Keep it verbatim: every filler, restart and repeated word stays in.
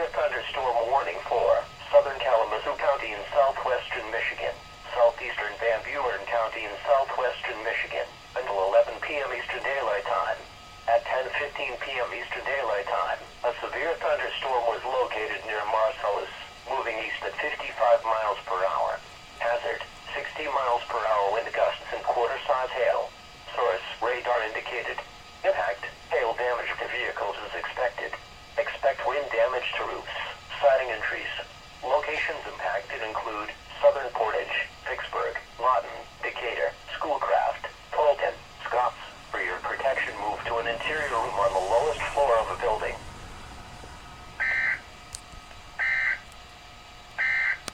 severe thunderstorm warning for southern Kalamazoo County in southwestern Michigan, southeastern Van Buren County in southwestern Michigan, until eleven p m Eastern Daylight Time. At ten fifteen p m Eastern Daylight Time, a severe thunderstorm was located near Marcellus, moving east at fifty-five miles per hour. Hazard, sixty miles per hour wind gusts and quarter-size hail. Source, radar indicated. Impact, hail damage to vehicles is expected. Expect wind damage to roofs, siding and trees. Locations impacted include Southern Portage, Vicksburg, Lawton, Decatur, Schoolcraft, Fulton, Scotts. For your protection, move to an interior room on the lowest floor of a building.